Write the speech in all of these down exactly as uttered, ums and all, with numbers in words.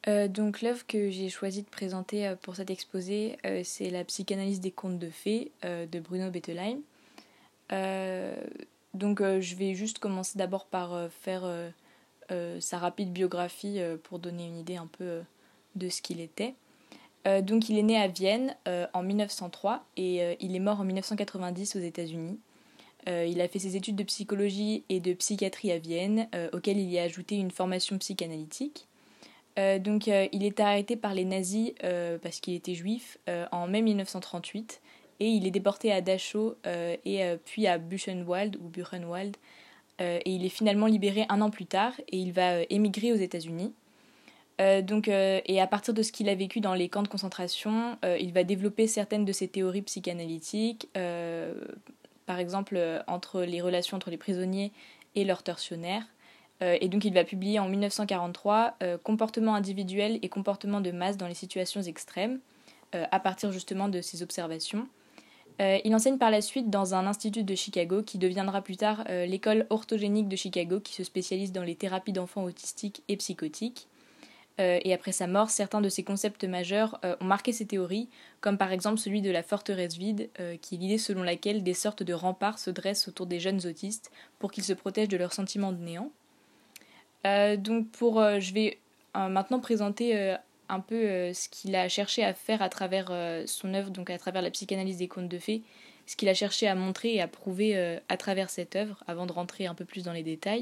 Euh, donc l'œuvre que j'ai choisi de présenter euh, pour cet exposé, euh, c'est la psychanalyse des contes de fées euh, de Bruno Bettelheim. Euh, donc euh, je vais juste commencer d'abord par euh, faire euh, euh, sa rapide biographie euh, pour donner une idée un peu euh, de ce qu'il était. Euh, donc il est né à Vienne euh, en mille neuf cent trois et euh, il est mort en mille neuf cent quatre-vingt-dix aux États-Unis. Euh, il a fait ses études de psychologie et de psychiatrie à Vienne, euh, auxquelles il y a ajouté une formation psychanalytique. Euh, donc euh, il est arrêté par les nazis euh, parce qu'il était juif euh, en mai mille neuf cent trente-huit et il est déporté à Dachau euh, et euh, puis à Buchenwald ou Buchenwald euh, et il est finalement libéré un an plus tard et il va euh, émigrer aux États-Unis. Euh, donc, euh, et à partir de ce qu'il a vécu dans les camps de concentration, euh, il va développer certaines de ses théories psychanalytiques, euh, par exemple euh, entre les relations entre les prisonniers et leurs tortionnaires. Euh, et donc il va publier en mille neuf cent quarante-trois euh, Comportement individuel et comportement de masse dans les situations extrêmes, euh, à partir justement de ses observations. Euh, il enseigne par la suite dans un institut de Chicago qui deviendra plus tard euh, l'école orthogénique de Chicago qui se spécialise dans les thérapies d'enfants autistiques et psychotiques. Euh, et après sa mort, certains de ses concepts majeurs euh, ont marqué ses théories, comme par exemple celui de la forteresse vide, euh, qui est l'idée selon laquelle des sortes de remparts se dressent autour des jeunes autistes pour qu'ils se protègent de leurs sentiments de néant. Euh, donc pour, euh, je vais euh, maintenant présenter euh, un peu euh, ce qu'il a cherché à faire à travers euh, son œuvre, donc à travers la psychanalyse des contes de fées, ce qu'il a cherché à montrer et à prouver euh, à travers cette œuvre, avant de rentrer un peu plus dans les détails.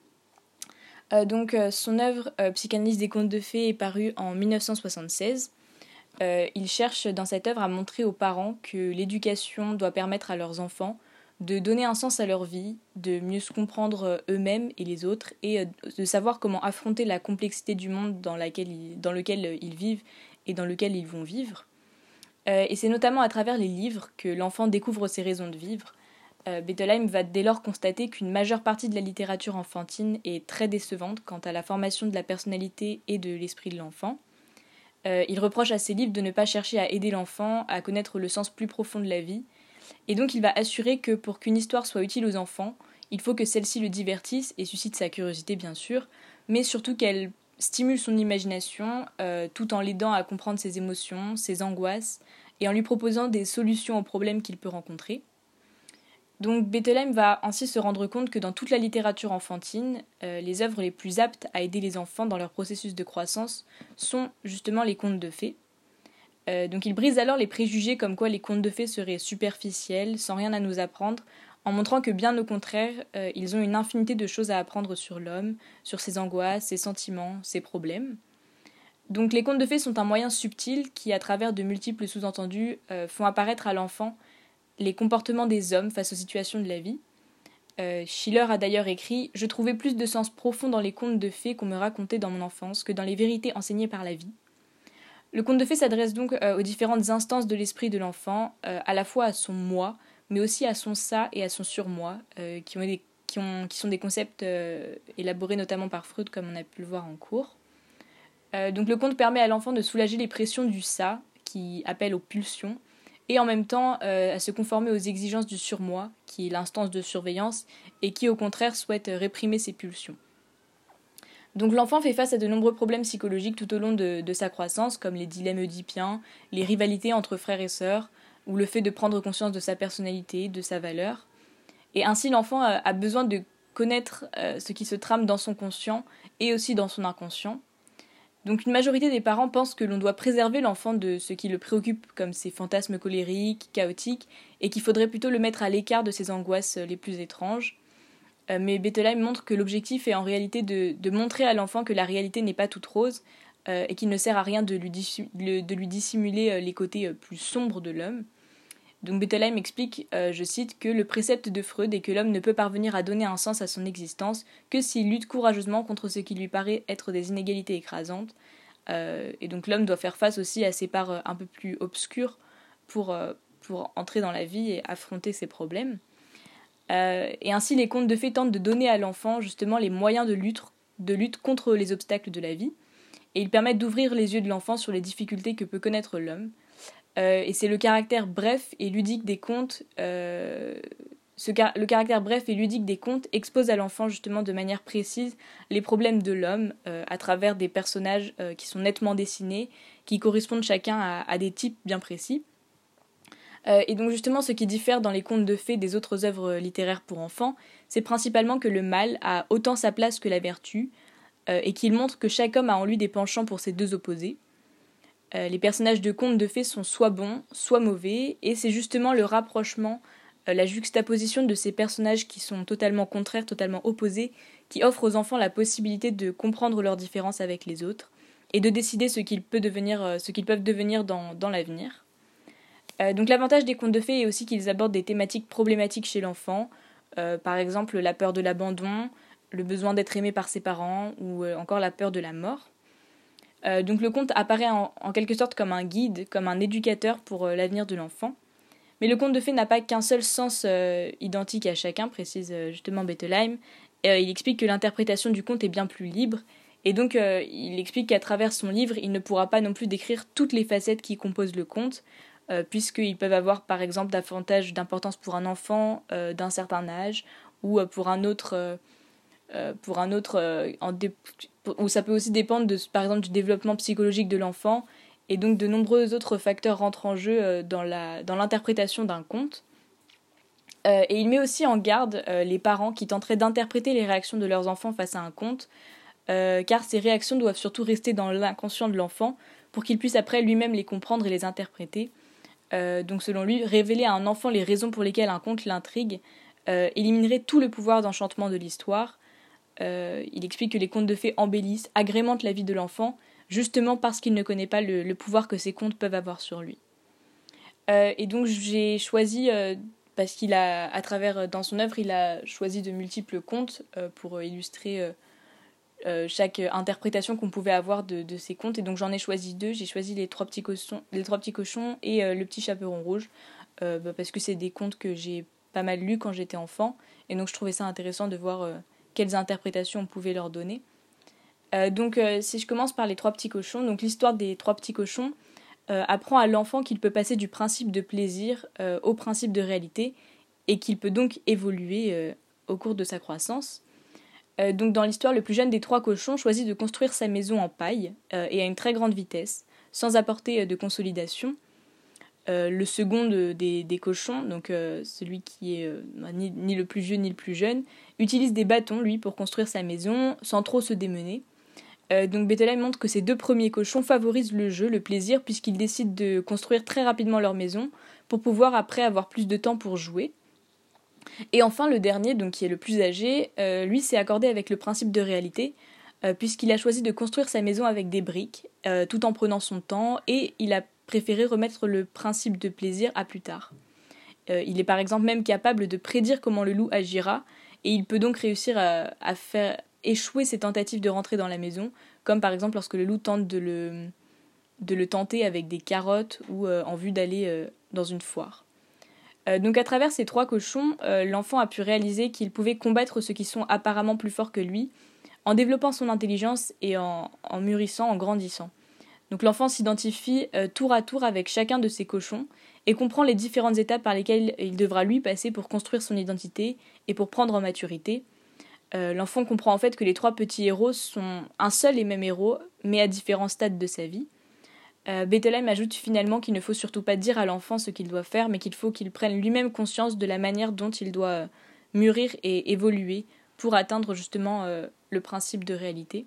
Euh, donc euh, son œuvre euh, Psychanalyse des contes de fées est parue en mille neuf cent soixante-seize. Euh, il cherche dans cette œuvre à montrer aux parents que l'éducation doit permettre à leurs enfants de donner un sens à leur vie, de mieux se comprendre eux-mêmes et les autres, et de savoir comment affronter la complexité du monde dans, laquelle ils, dans lequel ils vivent et dans lequel ils vont vivre. Euh, et c'est notamment à travers les livres que l'enfant découvre ses raisons de vivre. Euh, Bettelheim va dès lors constater qu'une majeure partie de la littérature enfantine est très décevante quant à la formation de la personnalité et de l'esprit de l'enfant. Euh, il reproche à ses livres de ne pas chercher à aider l'enfant à connaître le sens plus profond de la vie, et donc il va assurer que pour qu'une histoire soit utile aux enfants, il faut que celle-ci le divertisse et suscite sa curiosité bien sûr, mais surtout qu'elle stimule son imagination euh, tout en l'aidant à comprendre ses émotions, ses angoisses, et en lui proposant des solutions aux problèmes qu'il peut rencontrer. Donc Bettelheim va ainsi se rendre compte que dans toute la littérature enfantine, euh, les œuvres les plus aptes à aider les enfants dans leur processus de croissance sont justement les contes de fées. Euh, donc il brise alors les préjugés comme quoi les contes de fées seraient superficiels, sans rien à nous apprendre, en montrant que bien au contraire, euh, ils ont une infinité de choses à apprendre sur l'homme, sur ses angoisses, ses sentiments, ses problèmes. Donc les contes de fées sont un moyen subtil qui, à travers de multiples sous-entendus, euh, font apparaître à l'enfant les comportements des hommes face aux situations de la vie. Euh, Schiller a d'ailleurs écrit « Je trouvais plus de sens profond dans les contes de fées qu'on me racontait dans mon enfance que dans les vérités enseignées par la vie. » Le conte de fées s'adresse donc euh, aux différentes instances de l'esprit de l'enfant, euh, à la fois à son moi, mais aussi à son ça et à son surmoi, euh, qui, ont des, qui, ont, qui sont des concepts euh, élaborés notamment par Freud, comme on a pu le voir en cours. Euh, donc le conte permet à l'enfant de soulager les pressions du ça, qui appelle aux pulsions, et en même temps euh, à se conformer aux exigences du surmoi, qui est l'instance de surveillance, et qui au contraire souhaite réprimer ses pulsions. Donc l'enfant fait face à de nombreux problèmes psychologiques tout au long de, de sa croissance, comme les dilemmes oedipiens, les rivalités entre frères et sœurs, ou le fait de prendre conscience de sa personnalité, de sa valeur. Et ainsi l'enfant a, a besoin de connaître euh, ce qui se trame dans son conscient et aussi dans son inconscient. Donc une majorité des parents pensent que l'on doit préserver l'enfant de ce qui le préoccupe, comme ses fantasmes colériques, chaotiques, et qu'il faudrait plutôt le mettre à l'écart de ses angoisses les plus étranges. Euh, mais Bettelheim montre que l'objectif est en réalité de, de montrer à l'enfant que la réalité n'est pas toute rose, euh, et qu'il ne sert à rien de lui, dissim- de lui dissimuler les côtés plus sombres de l'homme. Donc Bettelheim explique, euh, je cite, que le précepte de Freud est que l'homme ne peut parvenir à donner un sens à son existence que s'il lutte courageusement contre ce qui lui paraît être des inégalités écrasantes. Euh, et donc l'homme doit faire face aussi à ses parts un peu plus obscures pour, euh, pour entrer dans la vie et affronter ses problèmes. Euh, et ainsi les contes de fées tentent de donner à l'enfant justement les moyens de lutte, de lutte contre les obstacles de la vie. Et ils permettent d'ouvrir les yeux de l'enfant sur les difficultés que peut connaître l'homme. Euh, et c'est le caractère bref et ludique des contes euh, ce car- le caractère bref et ludique des contes expose à l'enfant justement de manière précise les problèmes de l'homme euh, à travers des personnages euh, qui sont nettement dessinés, qui correspondent chacun à, à des types bien précis. Euh, et donc justement, ce qui diffère dans les contes de fées des autres œuvres littéraires pour enfants, c'est principalement que le mal a autant sa place que la vertu, euh, et qu'il montre que chaque homme a en lui des penchants pour ces deux opposés. Euh, les personnages de contes de fées sont soit bons, soit mauvais, et c'est justement le rapprochement, euh, la juxtaposition de ces personnages qui sont totalement contraires, totalement opposés, qui offre aux enfants la possibilité de comprendre leurs différences avec les autres, et de décider ce qu'ils, peut devenir, euh, ce qu'ils peuvent devenir dans, dans l'avenir. Euh, donc l'avantage des contes de fées est aussi qu'ils abordent des thématiques problématiques chez l'enfant, euh, par exemple la peur de l'abandon, le besoin d'être aimé par ses parents, ou euh, encore la peur de la mort. Euh, donc le conte apparaît en, en quelque sorte comme un guide, comme un éducateur pour euh, l'avenir de l'enfant. Mais le conte de fées n'a pas qu'un seul sens euh, identique à chacun, précise euh, justement Bettelheim. Euh, il explique que l'interprétation du conte est bien plus libre, et donc euh, il explique qu'à travers son livre, il ne pourra pas non plus décrire toutes les facettes qui composent le conte, euh, puisqu'ils peuvent avoir par exemple davantage d'importance pour un enfant euh, d'un certain âge, ou euh, pour un autre... Euh, euh, pour un autre, euh, en dé- ou ça peut aussi dépendre de, par exemple, du développement psychologique de l'enfant, et donc de nombreux autres facteurs rentrent en jeu euh, dans, la, dans l'interprétation d'un conte. Euh, et il met aussi en garde euh, les parents qui tenteraient d'interpréter les réactions de leurs enfants face à un conte, euh, car ces réactions doivent surtout rester dans l'inconscient de l'enfant pour qu'il puisse après lui-même les comprendre et les interpréter. Euh, donc selon lui, révéler à un enfant les raisons pour lesquelles un conte l'intrigue euh, éliminerait tout le pouvoir d'enchantement de l'histoire. Euh, il explique que les contes de fées embellissent, agrémentent la vie de l'enfant, justement parce qu'il ne connaît pas le, le pouvoir que ces contes peuvent avoir sur lui. Euh, et donc j'ai choisi, euh, parce qu'il a, à travers, dans son œuvre, il a choisi de multiples contes euh, pour illustrer euh, euh, chaque interprétation qu'on pouvait avoir de, de ces contes. Et donc j'en ai choisi deux. J'ai choisi les trois petits cochons, les trois petits cochons et euh, le petit chaperon rouge, euh, bah, parce que c'est des contes que j'ai pas mal lus quand j'étais enfant. Et donc je trouvais ça intéressant de voir euh, quelles interprétations on pouvait leur donner. Euh, donc euh, si je commence par les trois petits cochons, donc l'histoire des trois petits cochons euh, apprend à l'enfant qu'il peut passer du principe de plaisir euh, au principe de réalité et qu'il peut donc évoluer euh, au cours de sa croissance. Euh, donc dans l'histoire, le plus jeune des trois cochons choisit de construire sa maison en paille euh, et à une très grande vitesse, sans apporter euh, de consolidation. Euh, le second de, des, des cochons, donc euh, celui qui est euh, ni, ni le plus vieux ni le plus jeune, utilise des bâtons, lui, pour construire sa maison, sans trop se démener. Euh, donc Bettelheim montre que ces deux premiers cochons favorisent le jeu, le plaisir, puisqu'ils décident de construire très rapidement leur maison, pour pouvoir après avoir plus de temps pour jouer. Et enfin, le dernier, donc qui est le plus âgé, euh, lui s'est accordé avec le principe de réalité, euh, puisqu'il a choisi de construire sa maison avec des briques, euh, tout en prenant son temps, et il a préféré remettre le principe de plaisir à plus tard. Euh, il est par exemple même capable de prédire comment le loup agira, et il peut donc réussir à, à faire échouer ses tentatives de rentrer dans la maison, comme par exemple lorsque le loup tente de le, de le tenter avec des carottes ou euh, en vue d'aller euh, dans une foire. Euh, donc à travers ces trois cochons, euh, l'enfant a pu réaliser qu'il pouvait combattre ceux qui sont apparemment plus forts que lui, en développant son intelligence et en, en mûrissant, en grandissant. Donc l'enfant s'identifie euh, tour à tour avec chacun de ces cochons et comprend les différentes étapes par lesquelles il devra lui passer pour construire son identité et pour prendre en maturité. Euh, l'enfant comprend en fait que les trois petits héros sont un seul et même héros, mais à différents stades de sa vie. Euh, Bettelheim ajoute finalement qu'il ne faut surtout pas dire à l'enfant ce qu'il doit faire, mais qu'il faut qu'il prenne lui-même conscience de la manière dont il doit euh, mûrir et évoluer pour atteindre justement euh, le principe de réalité.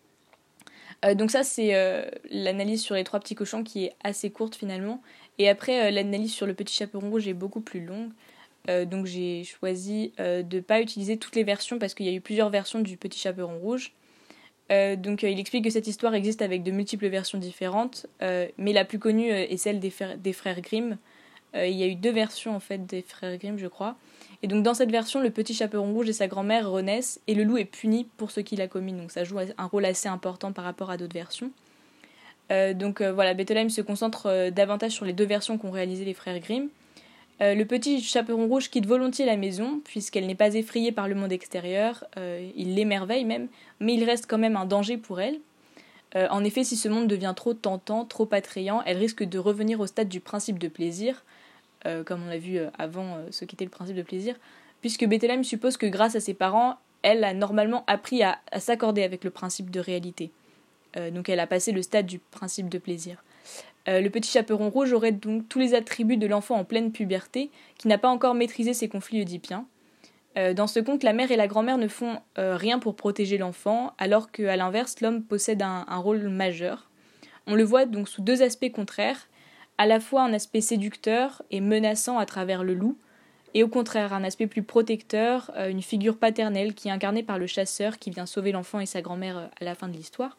Euh, donc ça, c'est euh, l'analyse sur les trois petits cochons qui est assez courte finalement. Et après, euh, l'analyse sur le petit chaperon rouge est beaucoup plus longue. Euh, donc j'ai choisi euh, de ne pas utiliser toutes les versions parce qu'il y a eu plusieurs versions du petit chaperon rouge. Euh, donc euh, il explique que cette histoire existe avec de multiples versions différentes, euh, mais la plus connue euh, est celle des, fer- des frères Grimm. Euh, il y a eu deux versions en fait des frères Grimm, je crois. Et donc dans cette version, le petit chaperon rouge et sa grand-mère renaissent et le loup est puni pour ce qu'il a commis. Donc ça joue un rôle assez important par rapport à d'autres versions. Euh, donc euh, voilà, Bettelheim se concentre euh, davantage sur les deux versions qu'ont réalisées les frères Grimm. Euh, le petit chaperon rouge quitte volontiers la maison, puisqu'elle n'est pas effrayée par le monde extérieur, euh, il l'émerveille même, mais il reste quand même un danger pour elle. Euh, en effet, si ce monde devient trop tentant, trop attrayant, elle risque de revenir au stade du principe de plaisir, euh, comme on l'a vu avant euh, ce qu'était le principe de plaisir, puisque Bettelheim suppose que grâce à ses parents, elle a normalement appris à, à s'accorder avec le principe de réalité. Euh, donc elle a passé le stade du principe de plaisir. Euh, le petit chaperon rouge aurait donc tous les attributs de l'enfant en pleine puberté, qui n'a pas encore maîtrisé ses conflits oedipiens. Euh, dans ce conte, la mère et la grand-mère ne font euh, rien pour protéger l'enfant, alors qu'à l'inverse, l'homme possède un, un rôle majeur. On le voit donc sous deux aspects contraires, à la fois un aspect séducteur et menaçant à travers le loup, et au contraire un aspect plus protecteur, euh, une figure paternelle qui est incarnée par le chasseur qui vient sauver l'enfant et sa grand-mère euh, à la fin de l'histoire.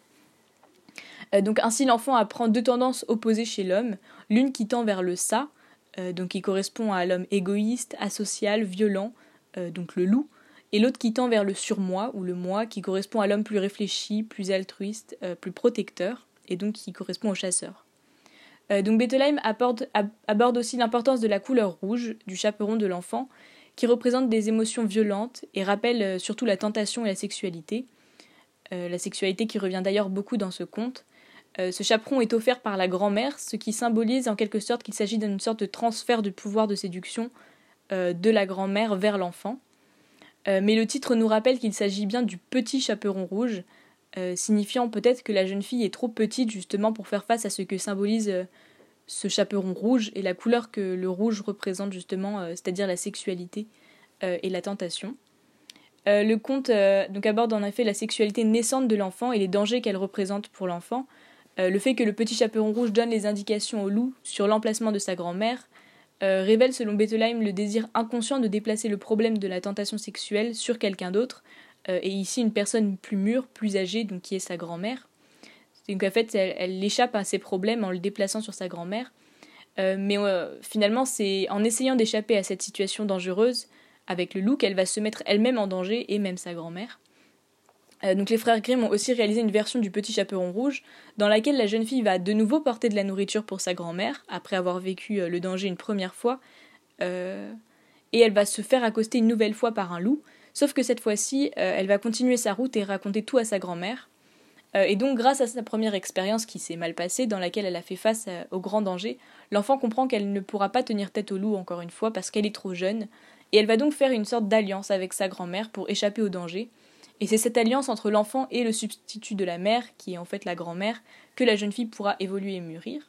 Euh, donc ainsi l'enfant apprend deux tendances opposées chez l'homme, l'une qui tend vers le ça, euh, donc qui correspond à l'homme égoïste, asocial, violent, euh, donc le loup, et l'autre qui tend vers le surmoi ou le moi, qui correspond à l'homme plus réfléchi, plus altruiste, euh, plus protecteur, et donc qui correspond au chasseur. Euh, donc Bettelheim aborde, ab- aborde aussi l'importance de la couleur rouge du chaperon de l'enfant, qui représente des émotions violentes et rappelle euh, surtout la tentation et la sexualité, euh, la sexualité qui revient d'ailleurs beaucoup dans ce conte. Euh, ce chaperon est offert par la grand-mère, ce qui symbolise en quelque sorte qu'il s'agit d'une sorte de transfert de pouvoir de séduction euh, de la grand-mère vers l'enfant. Euh, mais le titre nous rappelle qu'il s'agit bien du petit chaperon rouge, euh, signifiant peut-être que la jeune fille est trop petite justement pour faire face à ce que symbolise euh, ce chaperon rouge et la couleur que le rouge représente justement, euh, c'est-à-dire la sexualité euh, et la tentation. Euh, le conte euh, donc aborde en effet la sexualité naissante de l'enfant et les dangers qu'elle représente pour l'enfant. Euh, le fait que le petit chaperon rouge donne les indications au loup sur l'emplacement de sa grand-mère euh, révèle selon Bettelheim le désir inconscient de déplacer le problème de la tentation sexuelle sur quelqu'un d'autre, euh, et ici une personne plus mûre, plus âgée, donc qui est sa grand-mère. Donc en fait elle, elle échappe à ses problèmes en le déplaçant sur sa grand-mère, euh, mais euh, finalement c'est en essayant d'échapper à cette situation dangereuse avec le loup qu'elle va se mettre elle-même en danger et même sa grand-mère. Euh, donc les frères Grimm ont aussi réalisé une version du Petit Chaperon Rouge dans laquelle la jeune fille va de nouveau porter de la nourriture pour sa grand-mère après avoir vécu euh, le danger une première fois, euh, et elle va se faire accoster une nouvelle fois par un loup, sauf que cette fois-ci euh, elle va continuer sa route et raconter tout à sa grand-mère. Euh, et donc grâce à sa première expérience qui s'est mal passée, dans laquelle elle a fait face à, au grand danger, l'enfant comprend qu'elle ne pourra pas tenir tête au loup encore une fois parce qu'elle est trop jeune, et elle va donc faire une sorte d'alliance avec sa grand-mère pour échapper au danger. Et c'est cette alliance entre l'enfant et le substitut de la mère, qui est en fait la grand-mère, que la jeune fille pourra évoluer et mûrir.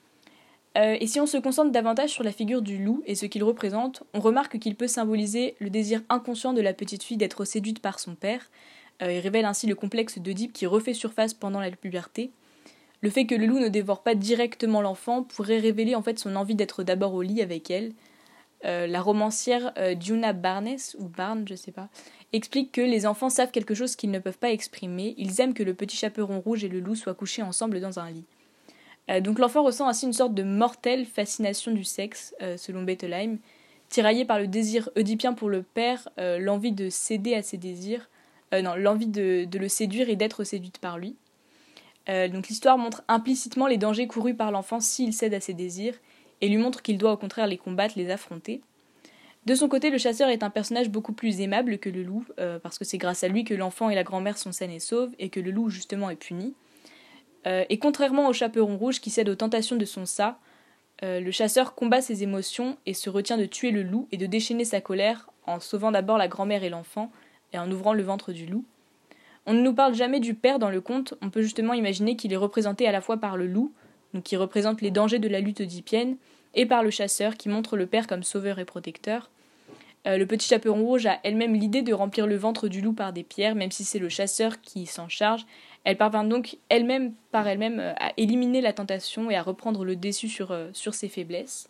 Euh, et si on se concentre davantage sur la figure du loup et ce qu'il représente, on remarque qu'il peut symboliser le désir inconscient de la petite fille d'être séduite par son père. Euh, il révèle ainsi le complexe d'Oedipe qui refait surface pendant la puberté. Le fait que le loup ne dévore pas directement l'enfant pourrait révéler en fait son envie d'être d'abord au lit avec elle. Euh, la romancière euh, Djuna Barnes, ou Barnes, je sais pas, explique que les enfants savent quelque chose qu'ils ne peuvent pas exprimer, ils aiment que le petit chaperon rouge et le loup soient couchés ensemble dans un lit. Euh, donc l'enfant ressent ainsi une sorte de mortelle fascination du sexe, euh, selon Bettelheim, tiraillé par le désir oedipien pour le père, euh, l'envie de céder à ses désirs, euh, non, l'envie de, de le séduire et d'être séduite par lui. Euh, donc l'histoire montre implicitement les dangers courus par l'enfant s'il cède à ses désirs, et lui montre qu'il doit au contraire les combattre, les affronter. De son côté, le chasseur est un personnage beaucoup plus aimable que le loup, euh, parce que c'est grâce à lui que l'enfant et la grand-mère sont sains et sauves, et que le loup justement est puni. Euh, et contrairement au chaperon rouge qui cède aux tentations de son ça, euh, le chasseur combat ses émotions et se retient de tuer le loup et de déchaîner sa colère en sauvant d'abord la grand-mère et l'enfant, et en ouvrant le ventre du loup. On ne nous parle jamais du père dans le conte, on peut justement imaginer qu'il est représenté à la fois par le loup, donc qui représente les dangers de la lutte oedipienne, et par le chasseur qui montre le père comme sauveur et protecteur. Euh, le petit chaperon rouge a elle-même l'idée de remplir le ventre du loup par des pierres, même si c'est le chasseur qui s'en charge. Elle parvient donc elle-même par elle-même euh, à éliminer la tentation et à reprendre le dessus sur, euh, sur ses faiblesses.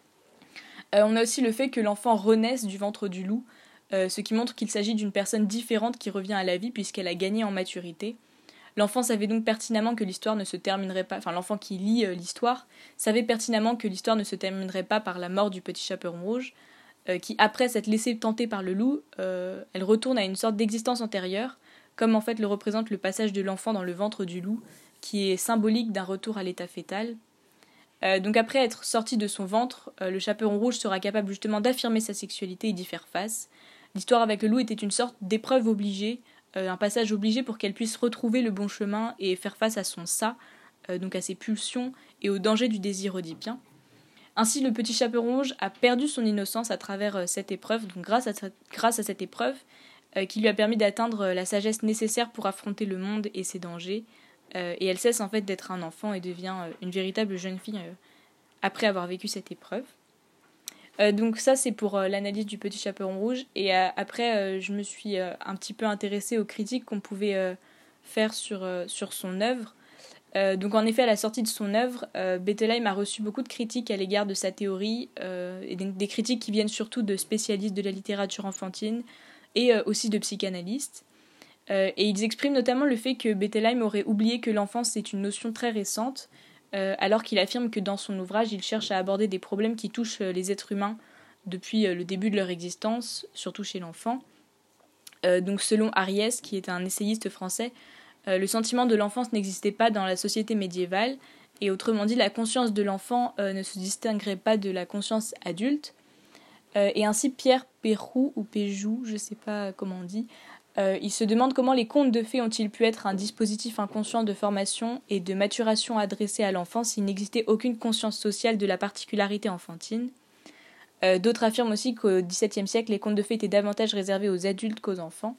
Euh, on a aussi le fait que l'enfant renaisse du ventre du loup, euh, ce qui montre qu'il s'agit d'une personne différente qui revient à la vie puisqu'elle a gagné en maturité. L'enfant savait donc pertinemment que l'histoire ne se terminerait pas, enfin l'enfant qui lit euh, l'histoire savait pertinemment que l'histoire ne se terminerait pas par la mort du petit chaperon rouge, euh, qui après s'être laissé tenter par le loup, euh, elle retourne à une sorte d'existence antérieure, comme en fait le représente le passage de l'enfant dans le ventre du loup, qui est symbolique d'un retour à l'état fœtal. Euh, donc après être sorti de son ventre, euh, le chaperon rouge sera capable justement d'affirmer sa sexualité et d'y faire face. L'histoire avec le loup était une sorte d'épreuve obligée, Euh, un passage obligé pour qu'elle puisse retrouver le bon chemin et faire face à son ça, euh, donc à ses pulsions et au danger du désir oedipien. Ainsi, le petit chaperon rouge a perdu son innocence à travers euh, cette épreuve, donc grâce à, grâce à cette épreuve euh, qui lui a permis d'atteindre la sagesse nécessaire pour affronter le monde et ses dangers. Euh, et elle cesse en fait d'être un enfant et devient euh, une véritable jeune fille euh, après avoir vécu cette épreuve. Euh, donc ça, c'est pour euh, l'analyse du petit chaperon rouge. Et euh, après, euh, je me suis euh, un petit peu intéressée aux critiques qu'on pouvait euh, faire sur, euh, sur son œuvre. Euh, donc en effet, à la sortie de son œuvre, euh, Bettelheim a reçu beaucoup de critiques à l'égard de sa théorie, euh, et des, des critiques qui viennent surtout de spécialistes de la littérature enfantine et euh, aussi de psychanalystes. Euh, et ils expriment notamment le fait que Bettelheim aurait oublié que l'enfance est une notion très récente, euh, alors qu'il affirme que dans son ouvrage, il cherche à aborder des problèmes qui touchent les êtres humains depuis euh, le début de leur existence, surtout chez l'enfant. Euh, donc selon Ariès, qui est un essayiste français, Euh, le sentiment de l'enfance n'existait pas dans la société médiévale, et autrement dit, la conscience de l'enfant euh, ne se distinguerait pas de la conscience adulte. Euh, et ainsi, Pierre Péroux, ou Péjou, je ne sais pas comment on dit, euh, il se demande comment les contes de fées ont-ils pu être un dispositif inconscient de formation et de maturation adressé à l'enfant s'il n'existait aucune conscience sociale de la particularité enfantine. Euh, d'autres affirment aussi qu'au dix-septième siècle, les contes de fées étaient davantage réservés aux adultes qu'aux enfants.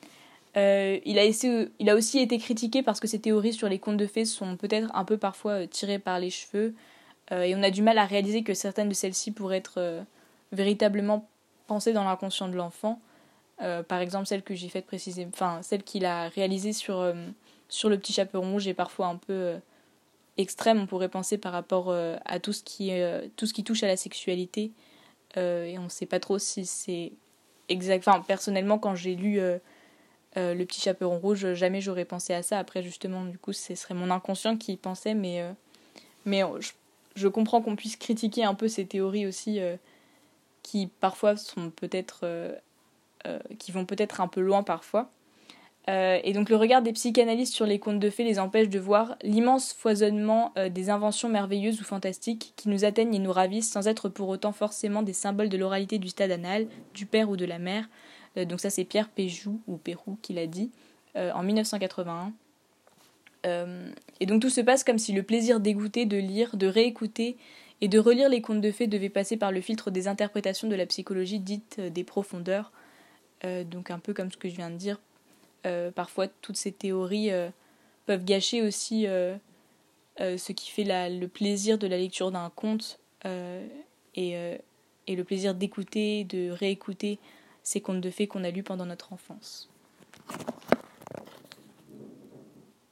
Euh, il, a essayé, il a aussi été critiqué parce que ses théories sur les contes de fées sont peut-être un peu parfois euh, tirées par les cheveux, euh, et on a du mal à réaliser que certaines de celles-ci pourraient être euh, véritablement pensées dans l'inconscient de l'enfant. Euh, par exemple, celle que j'ai faite précisément, enfin celle qu'il a réalisée sur, euh, sur le petit chaperon rouge est parfois un peu euh, extrême, on pourrait penser par rapport euh, à tout ce, qui, euh, tout ce qui touche à la sexualité, euh, et on ne sait pas trop si c'est exact. Enfin, personnellement, quand j'ai lu euh, Euh, le petit chaperon rouge, jamais j'aurais pensé à ça. Après, justement, du coup, ce serait mon inconscient qui y pensait, mais, euh, mais euh, je, je comprends qu'on puisse critiquer un peu ces théories aussi, euh, qui parfois sont peut-être, euh, euh, qui vont peut-être un peu loin parfois. Euh, et donc le regard des psychanalystes sur les contes de fées les empêche de voir l'immense foisonnement euh, des inventions merveilleuses ou fantastiques qui nous atteignent et nous ravissent sans être pour autant forcément des symboles de l'oralité du stade anal, du père ou de la mère. Euh, donc ça c'est Pierre Péjou ou Péroux qui l'a dit euh, en dix-neuf cent quatre-vingt-un. Euh, et donc tout se passe comme si le plaisir d'écouter, de lire, de réécouter et de relire les contes de fées devait passer par le filtre des interprétations de la psychologie dite euh, des profondeurs. Euh, donc un peu comme ce que je viens de dire. Euh, parfois, toutes ces théories euh, peuvent gâcher aussi euh, euh, ce qui fait la, le plaisir de la lecture d'un conte euh, et, euh, et le plaisir d'écouter, de réécouter ces contes de fées qu'on a lus pendant notre enfance.